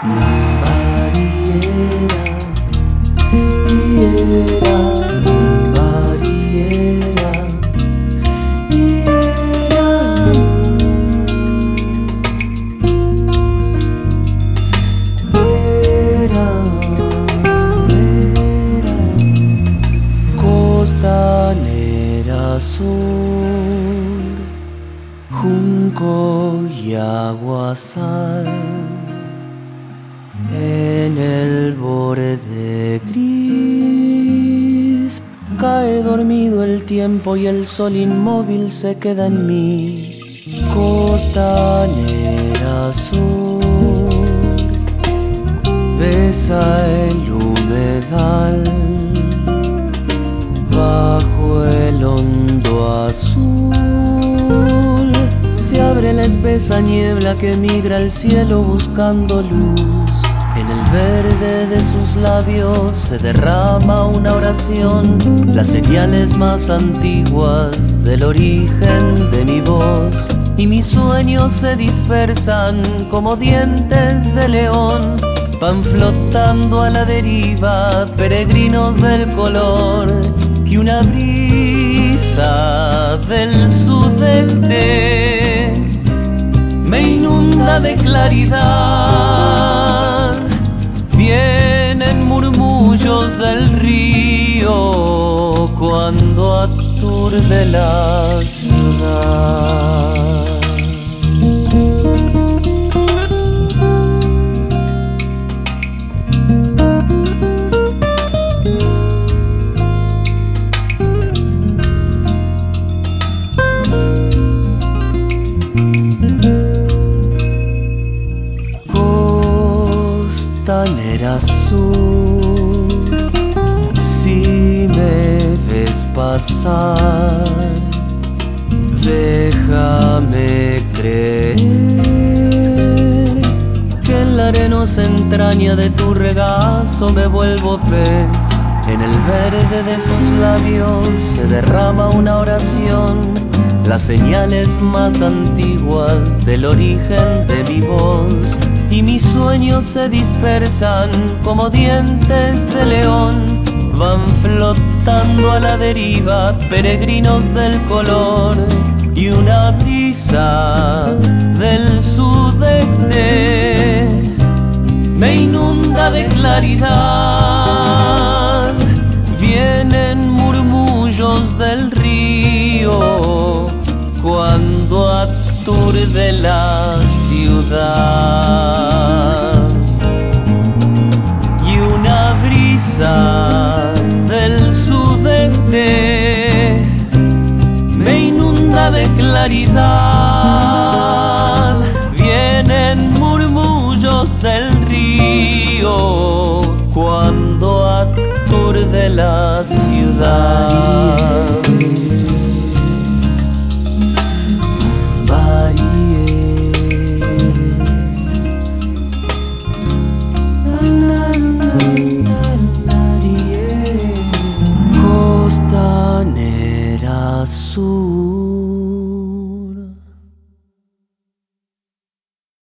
Bariera, iera, bariera, iera. Era, costanera sur, junco y aguasal. En el borde gris cae dormido el tiempo y el sol inmóvil se queda en mí. Costanera sur, besa el humedal bajo el hondo azul. Se abre la espesa niebla que migra al cielo buscando luz. En el verde de sus labios se derrama una oración, las señales más antiguas del origen de mi voz. Y mis sueños se dispersan como dientes de león, van flotando a la deriva, peregrinos del color. Y una brisa del sudeste me inunda de claridad. Vienen murmullos del río cuando aturde la ciudad. Costanera sur, si me ves pasar, déjame creer que en la arenosa entraña de tu regazo me vuelvo pez. En el verde de sus labios se derrama una oración, las señales más antiguas del origen de mi voz. Y mis sueños se dispersan como dientes de león, van flotando a la deriva, peregrinos del color. Y una brisa del sudeste me inunda de claridad. Vienen murmullos del río cuando aturde la ciudad. Y una brisa del sudeste me inunda de claridad. Vienen murmullos del río cuando aturde la ciudad.